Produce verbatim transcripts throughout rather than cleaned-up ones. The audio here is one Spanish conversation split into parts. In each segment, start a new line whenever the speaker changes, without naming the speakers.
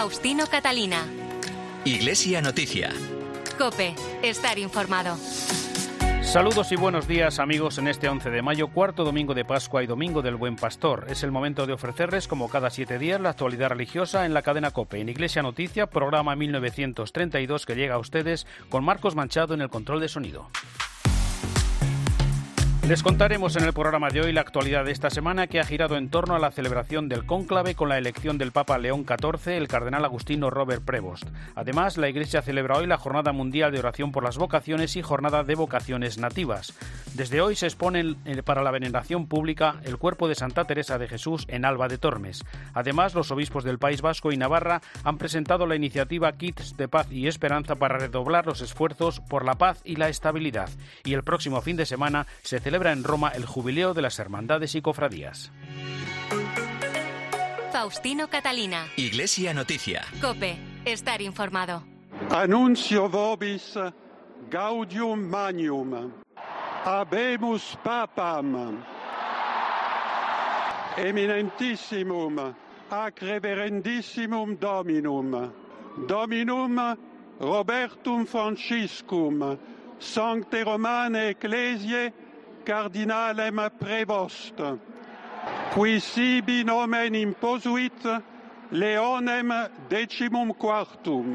Faustino Catalina.
Iglesia Noticia.
COPE. Estar informado.
Saludos y buenos días, amigos, en este once de mayo, cuarto domingo de Pascua y domingo del Buen Pastor. Es el momento de ofrecerles, como cada siete días, la actualidad religiosa en la cadena COPE. En Iglesia Noticia, programa mil novecientos treinta y dos, que llega a ustedes con Marcos Manchado en el control de sonido. Les contaremos en el programa de hoy la actualidad de esta semana, que ha girado en torno a la celebración del cónclave con la elección del Papa León catorce, el cardenal agustino Robert Prevost. Además, la Iglesia celebra hoy la Jornada Mundial de Oración por las Vocaciones y Jornada de Vocaciones Nativas. Desde hoy se expone para la veneración pública el cuerpo de Santa Teresa de Jesús en Alba de Tormes. Además, los obispos del País Vasco y Navarra han presentado la iniciativa Kits de Paz y Esperanza para redoblar los esfuerzos por la paz y la estabilidad. Y el próximo fin de semana se celebra en Roma el jubileo de las hermandades y cofradías.
Faustino Catalina.
Iglesia Noticia.
COPE. Estar informado.
Annuncio vobis gaudium magnum. Habemus papam. Eminentissimum ac reverendissimum Dominum. Dominum Robertum Franciscum. Sancte Romane Ecclesiae Cardinalem Prevost, qui sibi nomen imposuit Leonem decimum quartum.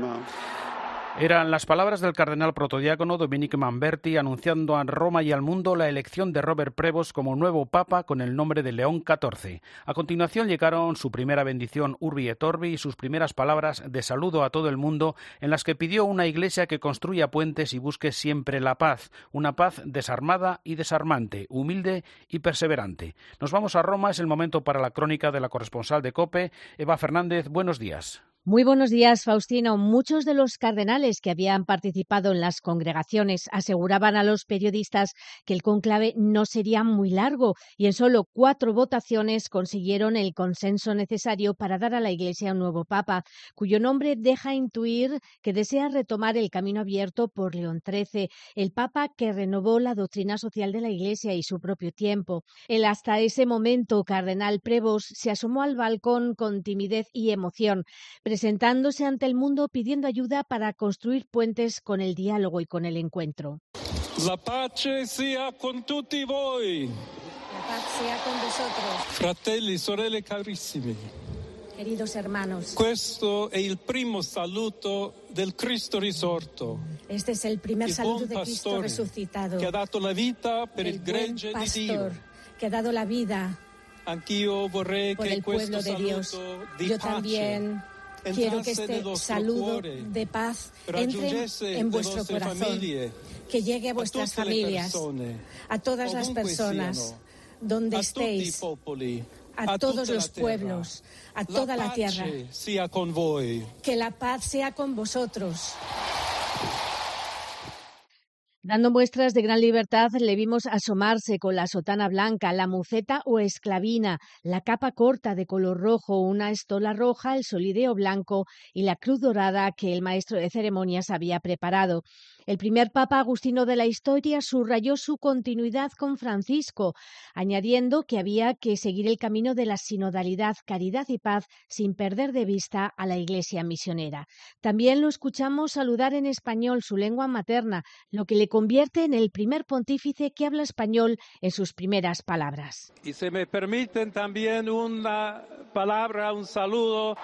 Eran las palabras del cardenal protodiácono Dominic Manberti anunciando a Roma y al mundo la elección de Robert Prevost como nuevo papa con el nombre de León catorce. A continuación llegaron su primera bendición Urbi et Orbi y sus primeras palabras de saludo a todo el mundo, en las que pidió una iglesia que construya puentes y busque siempre la paz, una paz desarmada y desarmante, humilde y perseverante. Nos vamos a Roma, es el momento para la crónica de la corresponsal de COPE, Eva Fernández. Buenos días.
Muy buenos días, Faustino. Muchos de los cardenales que habían participado en las congregaciones aseguraban a los periodistas que el cónclave no sería muy largo y en solo cuatro votaciones consiguieron el consenso necesario para dar a la Iglesia un nuevo papa, cuyo nombre deja intuir que desea retomar el camino abierto por León trece, el papa que renovó la doctrina social de la Iglesia y su propio tiempo. El hasta ese momento cardenal Prevost se asomó al balcón con timidez y emoción, presentándose ante el mundo pidiendo ayuda para construir puentes con el diálogo y con el encuentro.
La pace sia con tutti voi.
La paz sea con vosotros.
Fratelli, sorelle carissimi.
Queridos hermanos.
Questo è il primo saluto del Cristo risorto.
Este es el primer saludo de Cristo resucitado.
Que ha dato la vita per il,
el
gregge
buen
di Dio.
Que ha dado la vida
Anch'io vorrei
por
che
el pueblo
questo
de Dios.
saluto di
Yo
pace
también quiero que este saludo de paz entre en vuestro corazón, que llegue a vuestras familias, a todas las personas, donde estéis, a todos los pueblos, a toda la tierra. Que la paz sea con vosotros.
Dando muestras de gran libertad, le vimos asomarse con la sotana blanca, la muceta o esclavina, la capa corta de color rojo, una estola roja, el solideo blanco y la cruz dorada que el maestro de ceremonias había preparado. El primer papa agustino de la historia subrayó su continuidad con Francisco, añadiendo que había que seguir el camino de la sinodalidad, caridad y paz sin perder de vista a la Iglesia misionera. También lo escuchamos saludar en español, su lengua materna, lo que le convierte en el primer pontífice que habla español en sus primeras palabras.
Y se me permiten también una palabra, un saludo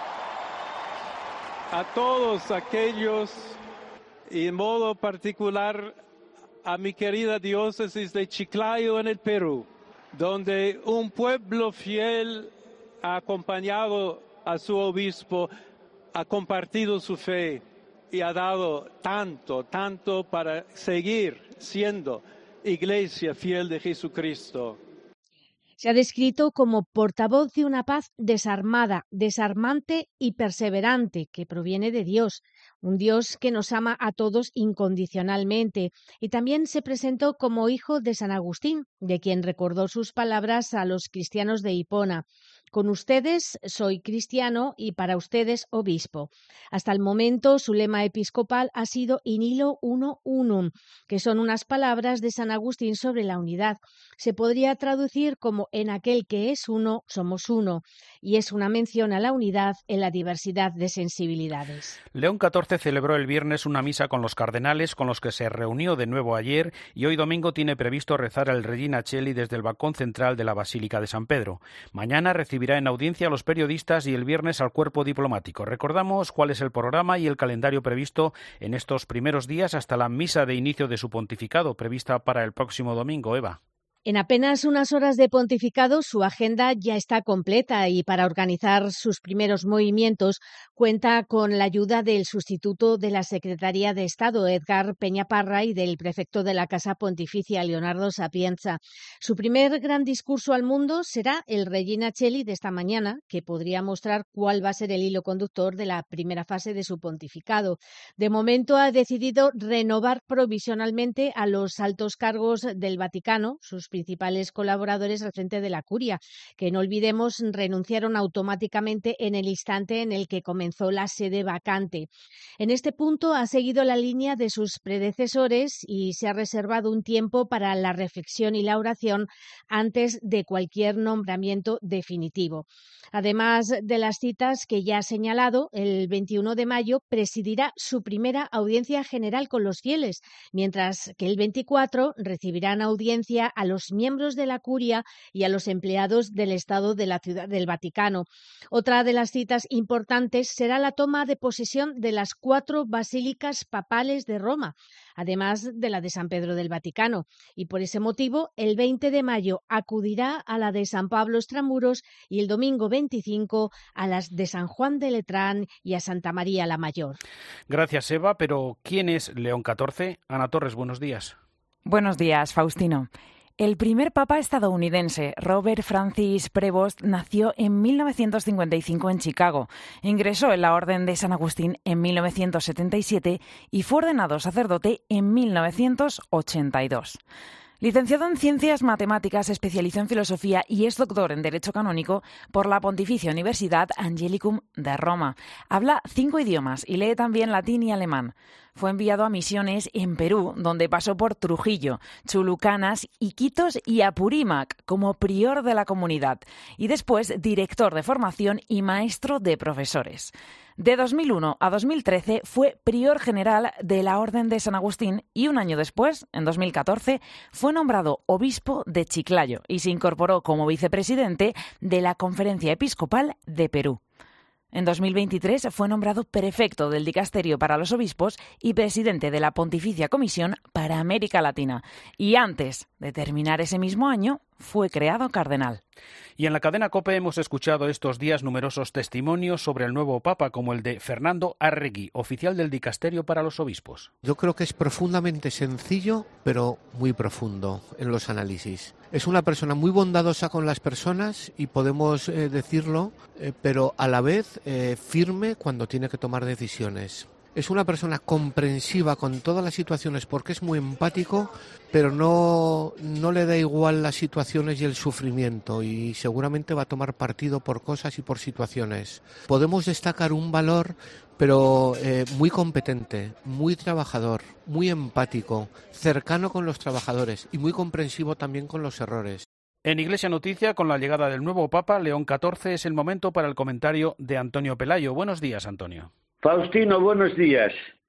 a todos aquellos, y en modo particular a mi querida diócesis de Chiclayo en el Perú, donde un pueblo fiel ha acompañado a su obispo, ha compartido su fe y ha dado tanto, tanto para seguir siendo iglesia fiel de Jesucristo.
Se ha descrito como portavoz de una paz desarmada, desarmante y perseverante que proviene de Dios, un Dios que nos ama a todos incondicionalmente, y también se presentó como hijo de San Agustín, de quien recordó sus palabras a los cristianos de Hipona. Con ustedes soy cristiano y para ustedes obispo. Hasta el momento su lema episcopal ha sido In illo uno unum, que son unas palabras de San Agustín sobre la unidad. Se podría traducir como en aquel que es uno, somos uno, y es una mención a la unidad en la diversidad de sensibilidades.
León catorce celebró el viernes una misa con los cardenales, con los que se reunió de nuevo ayer, y hoy domingo tiene previsto rezar el Regina Coeli desde el balcón central de la Basílica de San Pedro. Mañana recibirá en audiencia a los periodistas y el viernes al cuerpo diplomático. Recordamos cuál es el programa y el calendario previsto en estos primeros días hasta la misa de inicio de su pontificado, prevista para el próximo domingo, Eva.
En apenas unas horas de pontificado, su agenda ya está completa y para organizar sus primeros movimientos cuenta con la ayuda del sustituto de la Secretaría de Estado, Edgar Peñaparra, y del prefecto de la Casa Pontificia, Leonardo Sapienza. Su primer gran discurso al mundo será el Regina Coeli de esta mañana, que podría mostrar cuál va a ser el hilo conductor de la primera fase de su pontificado. De momento ha decidido renovar provisionalmente a los altos cargos del Vaticano, sus principales colaboradores al frente de la curia, que no olvidemos renunciaron automáticamente en el instante en el que comenzó la sede vacante. En este punto ha seguido la línea de sus predecesores y se ha reservado un tiempo para la reflexión y la oración antes de cualquier nombramiento definitivo. Además de las citas que ya ha señalado, el veintiuno de mayo presidirá su primera audiencia general con los fieles, mientras que el veinticuatro recibirán audiencia a los miembros de la curia y a los empleados del Estado de la Ciudad del Vaticano. Otra de las citas importantes será la toma de posesión de las cuatro basílicas papales de Roma, además de la de San Pedro del Vaticano, y por ese motivo el veinte de mayo acudirá a la de San Pablo Extramuros y el domingo veinticinco a las de San Juan de Letrán y a Santa María la Mayor.
Gracias, Eva, pero ¿quién es León catorce? Ana Torres, buenos días.
Buenos días, Faustino. El primer papa estadounidense, Robert Francis Prevost, nació en mil novecientos cincuenta y cinco en Chicago. Ingresó en la Orden de San Agustín en mil novecientos setenta y siete y fue ordenado sacerdote en mil novecientos ochenta y dos. Licenciado en Ciencias Matemáticas, se especializó en Filosofía y es doctor en Derecho Canónico por la Pontificia Universidad Angelicum de Roma. Habla cinco idiomas y lee también latín y alemán. Fue enviado a misiones en Perú, donde pasó por Trujillo, Chulucanas, Iquitos y Apurímac como prior de la comunidad y después director de formación y maestro de profesores. De dos mil uno a dos mil trece fue prior general de la Orden de San Agustín y un año después, en dos mil catorce, fue nombrado obispo de Chiclayo y se incorporó como vicepresidente de la Conferencia Episcopal de Perú. En dos mil veintitrés fue nombrado prefecto del Dicasterio para los Obispos y presidente de la Pontificia Comisión para América Latina. Y antes de terminar ese mismo año, fue creado cardenal.
Y en la cadena COPE hemos escuchado estos días numerosos testimonios sobre el nuevo Papa, como el de Fernando Arregui, oficial del Dicasterio para los Obispos.
Yo creo que es profundamente sencillo, pero muy profundo en los análisis. Es una persona muy bondadosa con las personas y podemos eh, decirlo, eh, pero a la vez eh, firme cuando tiene que tomar decisiones. Es una persona comprensiva con todas las situaciones porque es muy empático, pero no, no le da igual las situaciones y el sufrimiento y seguramente va a tomar partido por cosas y por situaciones. Podemos destacar un valor, pero eh, muy competente, muy trabajador, muy empático, cercano con los trabajadores y muy comprensivo también con los errores.
En Iglesia Noticia, con la llegada del nuevo Papa, León catorce, es el momento para el comentario de Antonio Pelayo. Buenos días, Antonio.
Faustino, buenos días.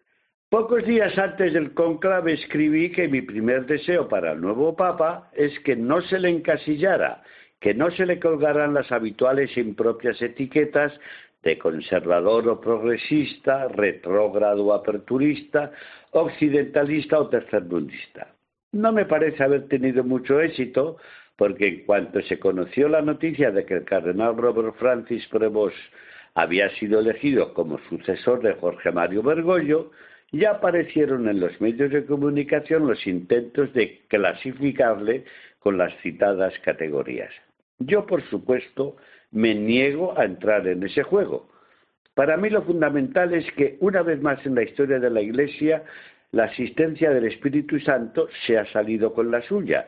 Pocos días antes del cónclave escribí que mi primer deseo para el nuevo Papa es que no se le encasillara, que no se le colgaran las habituales e impropias etiquetas de conservador o progresista, retrógrado o aperturista, occidentalista o tercermundista. No me parece haber tenido mucho éxito, porque en cuanto se conoció la noticia de que el cardenal Robert Francis Prevost había sido elegido como sucesor de Jorge Mario Bergoglio, ya aparecieron en los medios de comunicación los intentos de clasificarle con las citadas categorías. Yo, por supuesto, me niego a entrar en ese juego. Para mí lo fundamental es que, una vez más en la historia de la Iglesia, la asistencia del Espíritu Santo se ha salido con la suya,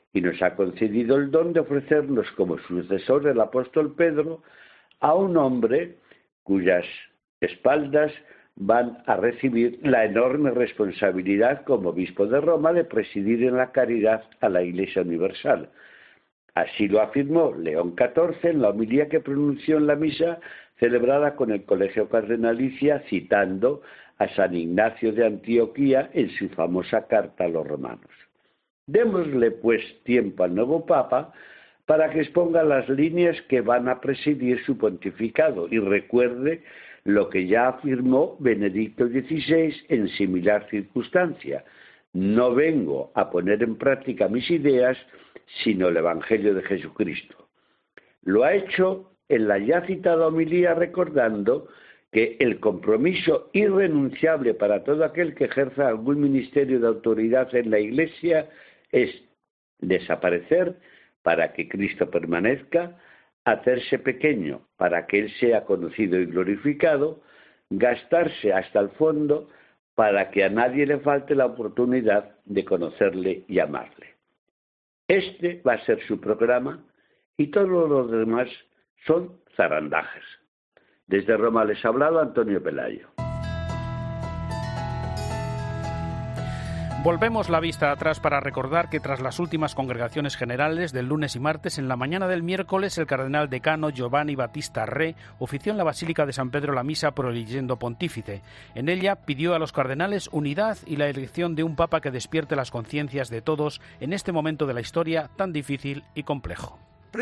y nos ha concedido el don de ofrecernos como sucesor del apóstol Pedro a un hombre cuyas espaldas van a recibir la enorme responsabilidad como obispo de Roma de presidir en la caridad a la Iglesia Universal. Así lo afirmó León catorce en la homilía que pronunció en la misa celebrada con el Colegio Cardenalicia, citando a San Ignacio de Antioquía en su famosa carta a los romanos. Démosle pues tiempo al nuevo Papa para que exponga las líneas que van a presidir su pontificado y recuerde lo que ya afirmó Benedicto dieciséis en similar circunstancia: no vengo a poner en práctica mis ideas, sino el Evangelio de Jesucristo. Lo ha hecho en la ya citada homilía recordando que el compromiso irrenunciable para todo aquel que ejerza algún ministerio de autoridad en la Iglesia es desaparecer para que Cristo permanezca, hacerse pequeño para que Él sea conocido y glorificado, gastarse hasta el fondo para que a nadie le falte la oportunidad de conocerle y amarle. Este va a ser su programa y todos los demás son zarandajes. Desde Roma les ha hablado Antonio Pelayo.
Volvemos la vista atrás para recordar que tras las últimas congregaciones generales del lunes y martes, en la mañana del miércoles el cardenal decano Giovanni Battista Re ofició en la Basílica de San Pedro la misa proeligiendo pontífice. En ella pidió a los cardenales unidad y la elección de un papa que despierte las conciencias de todos en este momento de la historia tan difícil y complejo.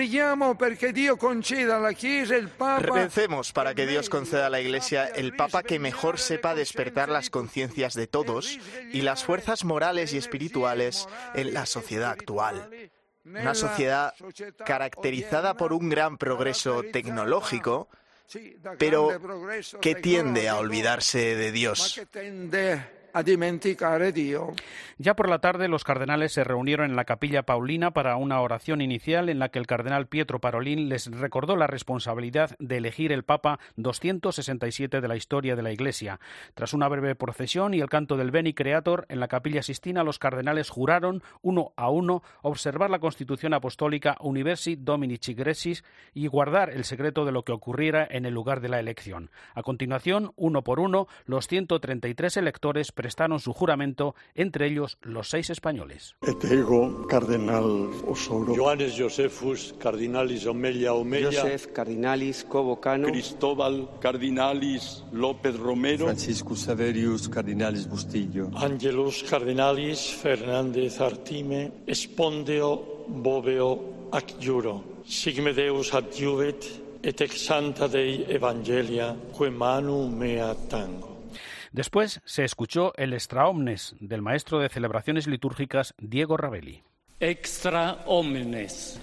Recemos para que Dios conceda a la Iglesia el Papa que mejor sepa despertar las conciencias de todos y las fuerzas morales y espirituales en la sociedad actual. Una sociedad caracterizada por un gran progreso tecnológico, pero que tiende a olvidarse de Dios.
a dimenticare Dio. Ya por la tarde los cardenales se reunieron en la Capilla Paulina para una oración inicial en la que el cardenal Pietro Parolin les recordó la responsabilidad de elegir el Papa doscientos sesenta y siete de la historia de la Iglesia. Tras una breve procesión y el canto del Veni Creator, en la Capilla Sistina los cardenales juraron, uno a uno, observar la Constitución Apostólica Universi Dominici Gressis y guardar el secreto de lo que ocurriera en el lugar de la elección. A continuación, uno por uno, los ciento treinta y tres electores prestaron su juramento, entre ellos los seis españoles.
Et ego, cardenal Osoro.
Johannes Josephus, cardinalis Omelia Omelia.
Joseph, cardinalis Covocano.
Cristóbal, cardinalis López Romero.
Franciscus Saverius, cardinalis Bustillo.
Angelus, cardinalis Fernández Artime. Espondeo, boveo, ac juro. Sigme Deus adjuvet, et ex santa Dei Evangelia, que manu mea tango.
Después se escuchó el Extra Omnes del maestro de celebraciones litúrgicas Diego Ravelli.
Extra Omnes.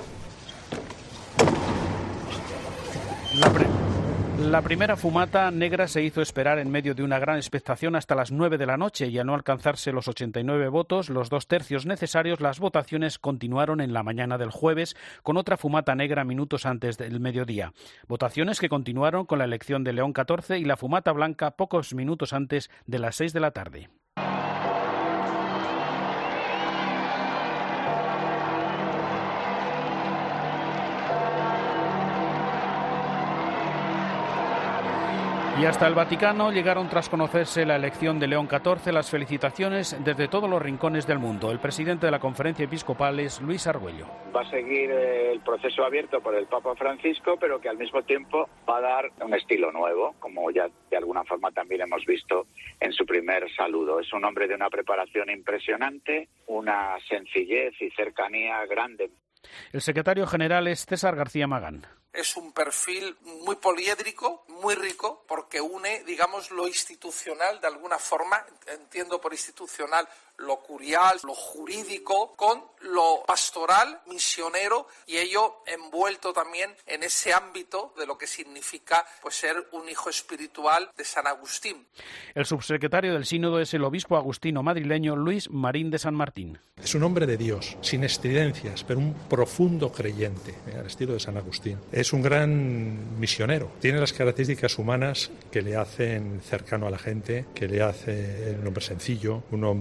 La, pre- la primera fumata negra se hizo esperar en medio de una gran expectación hasta las nueve de la noche y al no alcanzarse los ochenta y nueve votos, los dos tercios necesarios, las votaciones continuaron en la mañana del jueves con otra fumata negra minutos antes del mediodía. Votaciones que continuaron con la elección de León catorce y la fumata blanca pocos minutos antes de las seis de la tarde. Y hasta el Vaticano llegaron, tras conocerse la elección de León catorce, las felicitaciones desde todos los rincones del mundo. El presidente de la Conferencia Episcopal es Luis Argüello.
Va a seguir el proceso abierto por el Papa Francisco, pero que al mismo tiempo va a dar un estilo nuevo, como ya de alguna forma también hemos visto en su primer saludo. Es un hombre de una preparación impresionante, una sencillez y cercanía grande.
El secretario general es César García Magán.
Es un perfil muy poliédrico, muy rico, porque une, digamos, lo institucional de alguna forma, entiendo por institucional lo curial, lo jurídico, con lo pastoral, misionero, y ello envuelto también en ese ámbito de lo que significa pues ser un hijo espiritual de San Agustín.
El subsecretario del Sínodo es el obispo agustino madrileño Luis Marín de San Martín.
Es un hombre de Dios, sin estridencias, pero un profundo creyente, al estilo de San Agustín. Es un gran misionero, tiene las características humanas que le hacen cercano a la gente, que le hace un hombre sencillo, un hombre humilde,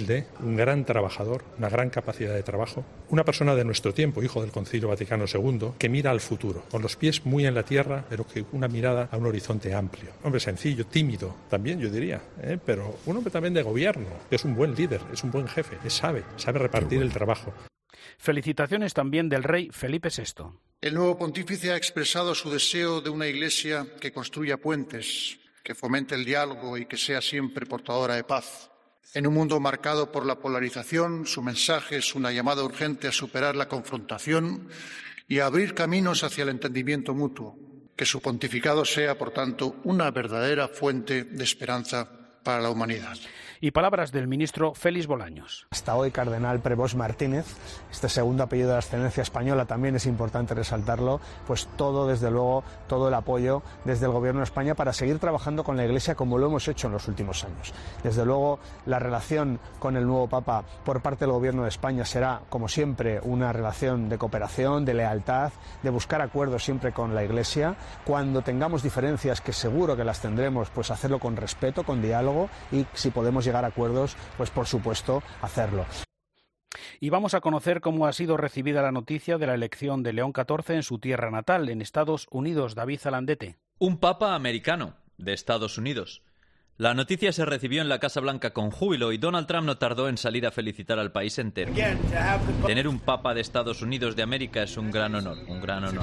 humilde, un gran trabajador, una gran capacidad de trabajo, una persona de nuestro tiempo, hijo del Concilio Vaticano segundo, que mira al futuro, con los pies muy en la tierra, pero que una mirada a un horizonte amplio. Hombre sencillo, tímido, también yo diría, ¿eh? pero un hombre también de gobierno, es un buen líder, es un buen jefe, es sabe, sabe repartir el trabajo.
Felicitaciones también del rey Felipe sexto.
El nuevo pontífice ha expresado su deseo de una Iglesia que construya puentes, que fomente el diálogo y que sea siempre portadora de paz. En un mundo marcado por la polarización, su mensaje es una llamada urgente a superar la confrontación y a abrir caminos hacia el entendimiento mutuo. Que su pontificado sea, por tanto, una verdadera fuente de esperanza para la humanidad.
Y palabras del ministro Félix Bolaños.
Hasta hoy, cardenal Prevost Martínez, este segundo apellido de la ascendencia española también es importante resaltarlo, pues todo, desde luego, todo el apoyo desde el Gobierno de España para seguir trabajando con la Iglesia como lo hemos hecho en los últimos años. Desde luego, la relación con el nuevo Papa por parte del Gobierno de España será, como siempre, una relación de cooperación, de lealtad, de buscar acuerdos siempre con la Iglesia. Cuando tengamos diferencias, que seguro que las tendremos, pues hacerlo con respeto, con diálogo, y si podemos llegar a acuerdos, pues por supuesto hacerlo.
Y vamos a conocer cómo ha sido recibida la noticia de la elección de León catorce en su tierra natal, en Estados Unidos. David Zalandete.
Un papa americano de Estados Unidos. La noticia se recibió en la Casa Blanca con júbilo y Donald Trump no tardó en salir a felicitar al país entero. Tener un papa de Estados Unidos de América es un gran honor, un gran honor.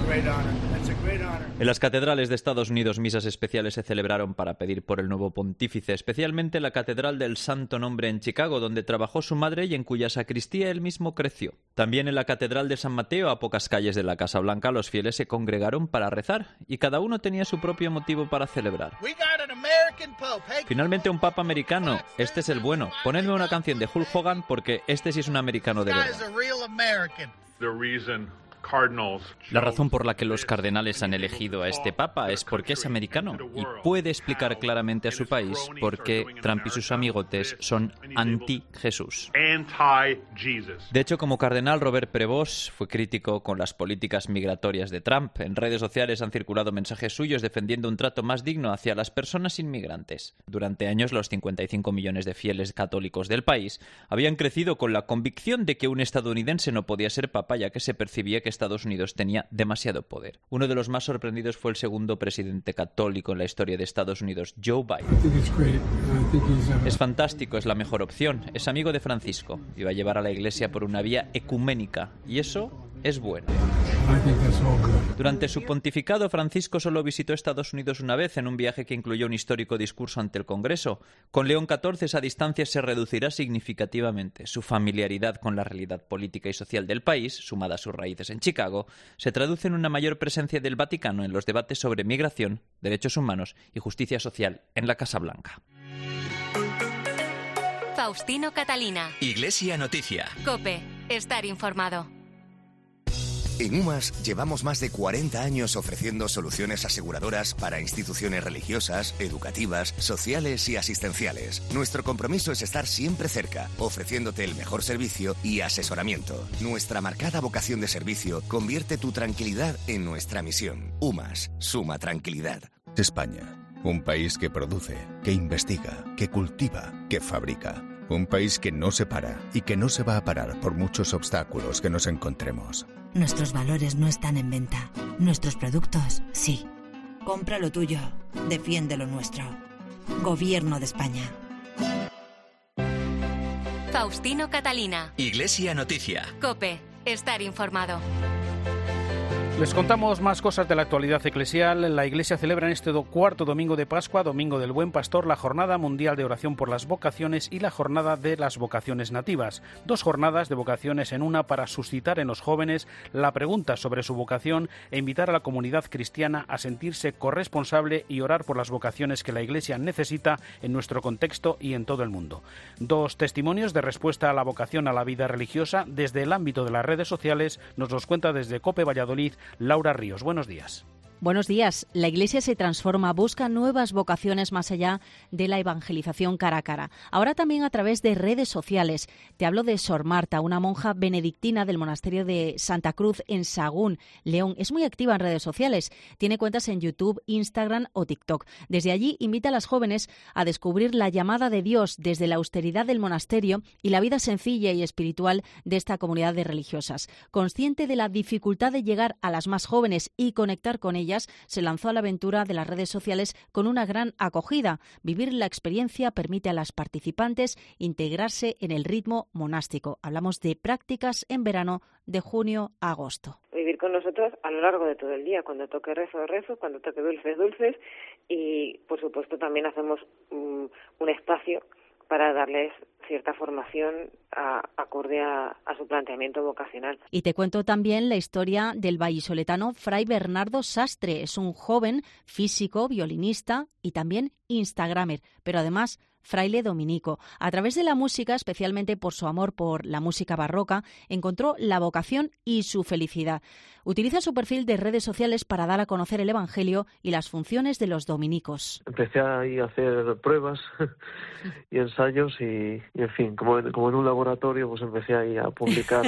En las catedrales de Estados Unidos misas especiales se celebraron para pedir por el nuevo pontífice, especialmente la Catedral del Santo Nombre en Chicago, donde trabajó su madre y en cuya sacristía él mismo creció. También en la Catedral de San Mateo, a pocas calles de la Casa Blanca, los fieles se congregaron para rezar y cada uno tenía su propio motivo para celebrar. Finalmente un papa americano, este es el bueno. Ponedme una canción de Hulk Hogan porque este sí es un americano de verdad. La razón por la que los cardenales han elegido a este papa es porque es americano y puede explicar claramente a su país por qué Trump y sus amigotes son anti-Jesús. De hecho, como cardenal, Robert Prevost fue crítico con las políticas migratorias de Trump. En redes sociales han circulado mensajes suyos defendiendo un trato más digno hacia las personas inmigrantes. Durante años, los cincuenta y cinco millones de fieles católicos del país habían crecido con la convicción de que un estadounidense no podía ser papa, ya que se percibía que Estados Unidos tenía demasiado poder. Uno de los más sorprendidos fue el segundo presidente católico en la historia de Estados Unidos, Joe Biden. Es fantástico, es la mejor opción, es amigo de Francisco y va a llevar a la Iglesia por una vía ecuménica, y eso es bueno. Durante su pontificado, Francisco solo visitó Estados Unidos una vez en un viaje que incluyó un histórico discurso ante el Congreso. Con León catorce esa distancia se reducirá significativamente. Su familiaridad con la realidad política y social del país, sumada a sus raíces en Chicago, se traduce en una mayor presencia del Vaticano en los debates sobre migración, derechos humanos y justicia social en la Casa Blanca.
Faustino Catalina.
Iglesia Noticia.
COPE. Estar informado.
En UMAS llevamos más de cuarenta años ofreciendo soluciones aseguradoras para instituciones religiosas, educativas, sociales y asistenciales. Nuestro compromiso es estar siempre cerca, ofreciéndote el mejor servicio y asesoramiento. Nuestra marcada vocación de servicio convierte tu tranquilidad en nuestra misión. UMAS, suma tranquilidad.
España, un país que produce, que investiga, que cultiva, que fabrica. Un país que no se para y que no se va a parar por muchos obstáculos que nos encontremos.
Nuestros valores no están en venta. Nuestros productos, sí. Compra lo tuyo. Defiende lo nuestro. Gobierno de España.
Faustino Catalina.
Iglesia Noticia.
COPE. Estar informado.
Les contamos más cosas de la actualidad eclesial. La Iglesia celebra en este do cuarto domingo de Pascua, Domingo del Buen Pastor, la Jornada Mundial de Oración por las Vocaciones y la Jornada de las Vocaciones Nativas. Dos jornadas de vocaciones en una para suscitar en los jóvenes la pregunta sobre su vocación e invitar a la comunidad cristiana a sentirse corresponsable y orar por las vocaciones que la Iglesia necesita en nuestro contexto y en todo el mundo. Dos testimonios de respuesta a la vocación a la vida religiosa desde el ámbito de las redes sociales nos los cuenta desde COPE Valladolid Laura Ríos. Buenos días.
Buenos días. La Iglesia se transforma, busca nuevas vocaciones más allá de la evangelización cara a cara. Ahora también a través de redes sociales. Te hablo de Sor Marta, una monja benedictina del monasterio de Santa Cruz en Sahagún, León. Es muy activa en redes sociales. Tiene cuentas en YouTube, Instagram o TikTok. Desde allí invita a las jóvenes a descubrir la llamada de Dios desde la austeridad del monasterio y la vida sencilla y espiritual de esta comunidad de religiosas. Consciente de la dificultad de llegar a las más jóvenes y conectar con ellas, se lanzó a la aventura de las redes sociales con una gran acogida. Vivir la experiencia permite a las participantes integrarse en el ritmo monástico. Hablamos de prácticas en verano de junio a agosto.
Vivir con nosotros a lo largo de todo el día, cuando toque rezo, rezo, cuando toque dulces, dulces, y por supuesto también hacemos um, un espacio para darles cierta formación a, acorde a, a su planteamiento vocacional.
Y te cuento también la historia del vallisoletano Fray Bernardo Sastre. Es un joven físico, violinista y también instagramer, pero además fraile dominico. A través de la música, especialmente por su amor por la música barroca, encontró la vocación y su felicidad. Utiliza su perfil de redes sociales para dar a conocer el Evangelio y las funciones de los dominicos.
Empecé ahí a hacer pruebas y ensayos y, y en fin, como en, como en un laboratorio, pues empecé ahí a publicar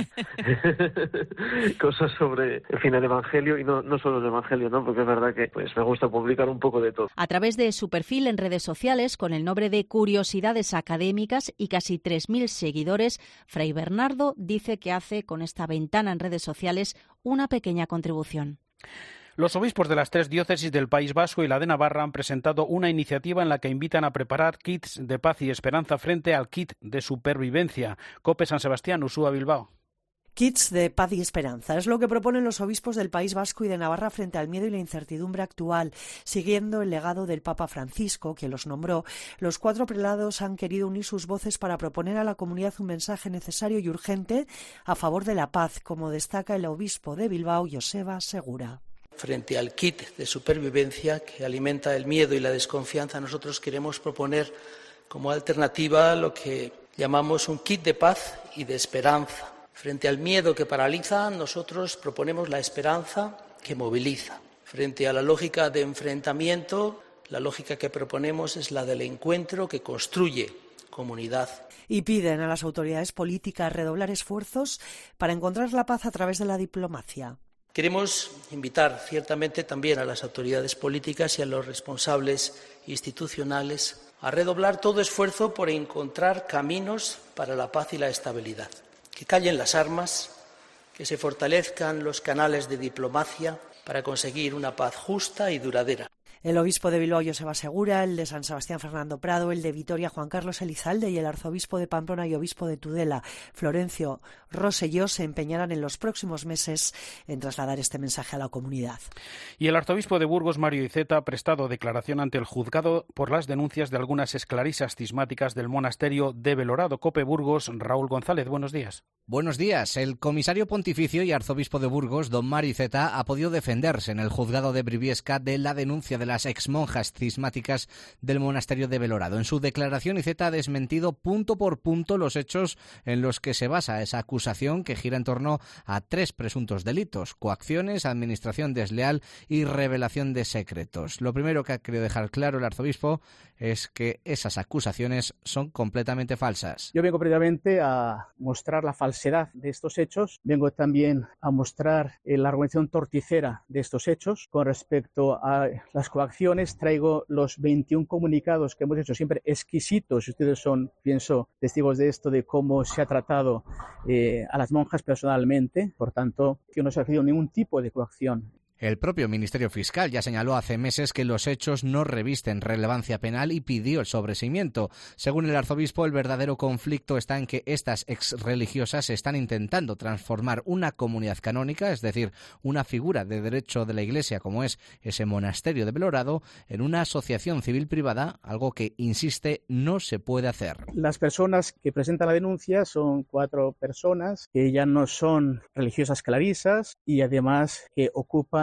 cosas sobre, en fin, el Evangelio y no, no solo el Evangelio, ¿no? Porque es verdad que pues me gusta publicar un poco de todo.
A través de su perfil en redes sociales, con el nombre de Curiosidades Académicas y casi tres mil seguidores, Fray Bernardo dice que hace con esta ventana en redes sociales una pequeña contribución.
Los obispos de las tres diócesis del País Vasco y la de Navarra han presentado una iniciativa en la que invitan a preparar kits de paz y esperanza frente al kit de supervivencia. COPE San Sebastián, Ursúa Bilbao.
Kits de paz y esperanza es lo que proponen los obispos del País Vasco y de Navarra frente al miedo y la incertidumbre actual. Siguiendo el legado del Papa Francisco, que los nombró, los cuatro prelados han querido unir sus voces para proponer a la comunidad un mensaje necesario y urgente a favor de la paz, como destaca el obispo de Bilbao, Joseba Segura.
Frente al kit de supervivencia que alimenta el miedo y la desconfianza, nosotros queremos proponer como alternativa lo que llamamos un kit de paz y de esperanza. Frente al miedo que paraliza, nosotros proponemos la esperanza que moviliza. Frente a la lógica de enfrentamiento, la lógica que proponemos es la del encuentro que construye comunidad.
Y piden a las autoridades políticas redoblar esfuerzos para encontrar la paz a través de la diplomacia.
Queremos invitar ciertamente también a las autoridades políticas y a los responsables institucionales a redoblar todo esfuerzo por encontrar caminos para la paz y la estabilidad. Que callen las armas, que se fortalezcan los canales de diplomacia para conseguir una paz justa y duradera.
El obispo de Bilbao, Joseba Segura, el de San Sebastián, Fernando Prado, el de Vitoria, Juan Carlos Elizalde, y el arzobispo de Pamplona y obispo de Tudela, Florencio Rosselló, se empeñarán en los próximos meses en trasladar este mensaje a la comunidad.
Y el arzobispo de Burgos, Mario Iceta, ha prestado declaración ante el juzgado por las denuncias de algunas esclarisas cismáticas del monasterio de Belorado. COPE Burgos, Raúl González, buenos días.
Buenos días. El comisario pontificio y arzobispo de Burgos, don Mario Iceta, ha podido defenderse en el juzgado de Briviesca de la denuncia de las exmonjas cismáticas del monasterio de Belorado. En su declaración, Iceta ha desmentido punto por punto los hechos en los que se basa esa acusación, que gira en torno a tres presuntos delitos: coacciones, administración desleal y revelación de secretos. Lo primero que ha querido dejar claro el arzobispo es que esas acusaciones son completamente falsas.
Yo vengo previamente a mostrar la falsedad de estos hechos. Vengo también a mostrar la argumentación torticera de estos hechos. Con respecto a las coacciones, traigo los veintiún comunicados que hemos hecho, siempre exquisitos. Ustedes son, pienso, testigos de esto, de cómo se ha tratado eh, a las monjas personalmente. Por tanto, que no se ha recibido ningún tipo de coacción.
El propio Ministerio Fiscal ya señaló hace meses que los hechos no revisten relevancia penal y pidió el sobreseimiento. Según el arzobispo, el verdadero conflicto está en que estas exreligiosas están intentando transformar una comunidad canónica, es decir, una figura de derecho de la Iglesia como es ese monasterio de Belorado, en una asociación civil privada, algo que, insiste, no se puede hacer.
Las personas que presentan la denuncia son cuatro personas que ya no son religiosas clarisas y además que ocupan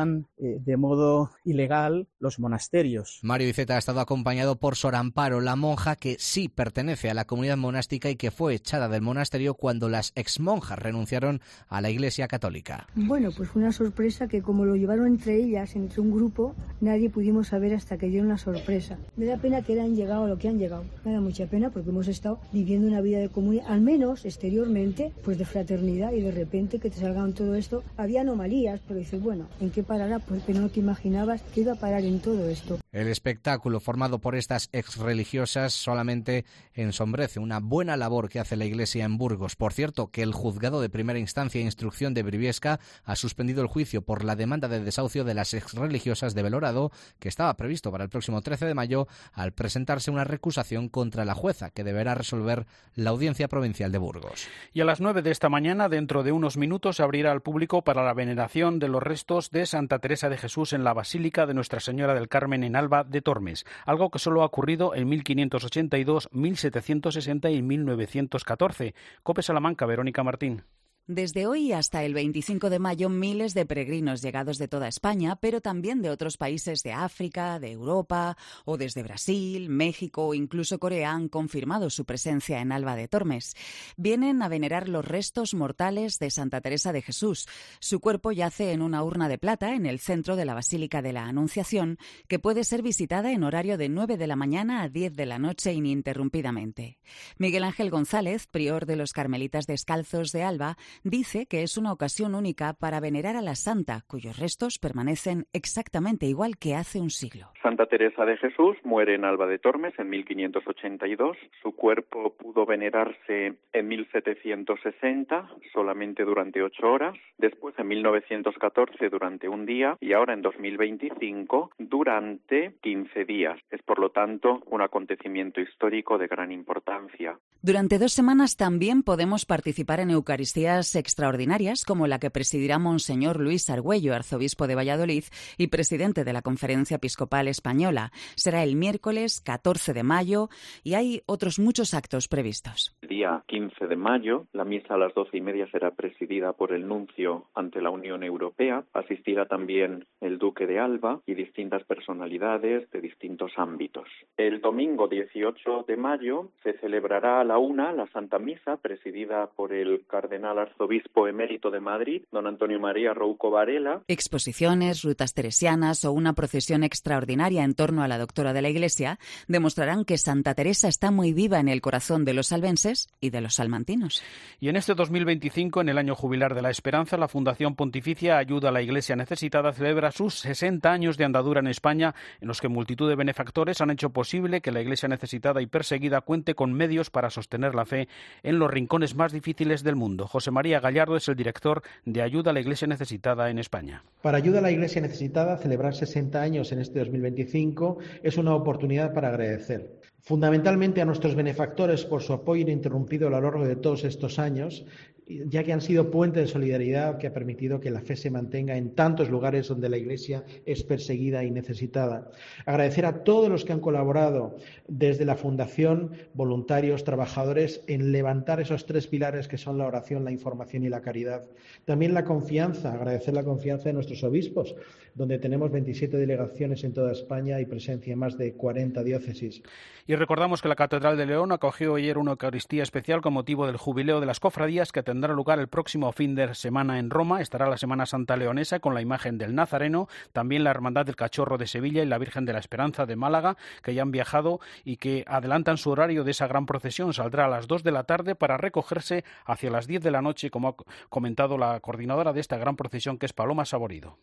ocupan eh, de modo ilegal los monasterios.
Mario Iceta ha estado acompañado por Sor Amparo, la monja que sí pertenece a la comunidad monástica y que fue echada del monasterio cuando las exmonjas renunciaron a la Iglesia católica.
Bueno, pues fue una sorpresa que como lo llevaron entre ellas, entre un grupo, nadie pudimos saber hasta que dieron la sorpresa. Me da pena que hayan llegado a lo que han llegado. Me da mucha pena porque hemos estado viviendo una vida de comunidad, al menos exteriormente, pues de fraternidad, y de repente que te salgan todo esto. Había anomalías, pero dices, bueno, ¿en qué parará? Porque no te imaginabas que iba a parar en todo esto.
El espectáculo formado por estas exreligiosas solamente ensombrece una buena labor que hace la Iglesia en Burgos. Por cierto, que el juzgado de primera instancia e instrucción de Briviesca ha suspendido el juicio por la demanda de desahucio de las exreligiosas de Belorado, que estaba previsto para el próximo trece de mayo, al presentarse una recusación contra la jueza, que deberá resolver la Audiencia Provincial de Burgos.
Y a las nueve de esta mañana, dentro de unos minutos, se abrirá al público para la veneración de los restos de Santa Teresa de Jesús en la Basílica de Nuestra Señora del Carmen en Alba de Tormes, algo que solo ha ocurrido en mil quinientos ochenta y dos, mil setecientos sesenta y mil novecientos catorce. COPE Salamanca, Verónica Martín.
Desde hoy hasta el veinticinco de mayo, miles de peregrinos llegados de toda España, pero también de otros países de África, de Europa o desde Brasil, México o incluso Corea han confirmado su presencia en Alba de Tormes. Vienen a venerar los restos mortales de Santa Teresa de Jesús. Su cuerpo yace en una urna de plata en el centro de la Basílica de la Anunciación, que puede ser visitada en horario de nueve de la mañana a diez de la noche ininterrumpidamente. Miguel Ángel González, prior de los Carmelitas Descalzos de Alba, dice que es una ocasión única para venerar a la santa, cuyos restos permanecen exactamente igual que hace un siglo.
Santa Teresa de Jesús muere en Alba de Tormes en mil quinientos ochenta y dos. Su cuerpo pudo venerarse en mil setecientos sesenta, solamente durante ocho horas. Después, en mil novecientos catorce, durante un día. Y ahora, en dos mil veinticinco, durante quince días. Es, por lo tanto, un acontecimiento histórico de gran importancia.
Durante dos semanas también podemos participar en Eucaristías extraordinarias, como la que presidirá Monseñor Luis Argüello, arzobispo de Valladolid y presidente de la Conferencia Episcopal Española. Será el miércoles catorce de mayo y hay otros muchos actos previstos.
El día quince de mayo, la misa a las doce y media será presidida por el nuncio ante la Unión Europea. Asistirá también el duque de Alba y distintas personalidades de distintos ámbitos. El domingo dieciocho de mayo se celebrará a la una la Santa Misa, presidida por el cardenal arzobispo emérito de Madrid, don Antonio María Rouco Varela.
Exposiciones, rutas teresianas o una procesión extraordinaria en torno a la doctora de la Iglesia demostrarán que Santa Teresa está muy viva en el corazón de los salvenses y de los salmantinos.
Y en este dos mil veinticinco, en el año jubilar de la Esperanza, la Fundación Pontificia Ayuda a la Iglesia Necesitada celebra sus sesenta años de andadura en España, en los que multitud de benefactores han hecho posible que la Iglesia necesitada y perseguida cuente con medios para sostener la fe en los rincones más difíciles del mundo. José María Gallardo es el director de Ayuda a la Iglesia Necesitada en España.
Para Ayuda a la Iglesia Necesitada, celebrar sesenta años en este dos mil veinticinco es una oportunidad para agradecer. Fundamentalmente a nuestros benefactores por su apoyo ininterrumpido a lo largo de todos estos años, ya que han sido puente de solidaridad que ha permitido que la fe se mantenga en tantos lugares donde la Iglesia es perseguida y necesitada. Agradecer a todos los que han colaborado desde la Fundación, voluntarios, trabajadores, en levantar esos tres pilares que son la oración, la información y la caridad. También la confianza, agradecer la confianza de nuestros obispos, donde tenemos veintisiete delegaciones en toda España y presencia en más de cuarenta diócesis.
Y recordamos que la Catedral de León acogió ayer una Eucaristía especial con motivo del jubileo de las cofradías que tendrá lugar el próximo fin de semana en Roma. Estará la Semana Santa Leonesa con la imagen del Nazareno, también la Hermandad del Cachorro de Sevilla y la Virgen de la Esperanza de Málaga, que ya han viajado y que adelantan su horario de esa gran procesión. Saldrá a las dos de la tarde para recogerse hacia las diez de la noche, como ha comentado la coordinadora de esta gran procesión, que es Paloma Saborido.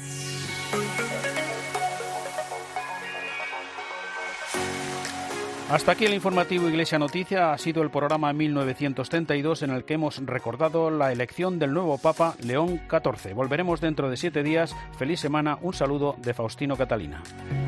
Hasta aquí el informativo Iglesia Noticia. Ha sido el programa mil novecientos treinta y dos en el que hemos recordado la elección del nuevo Papa León catorce. Volveremos dentro de siete días. Feliz semana. Un saludo de Faustino Catalina.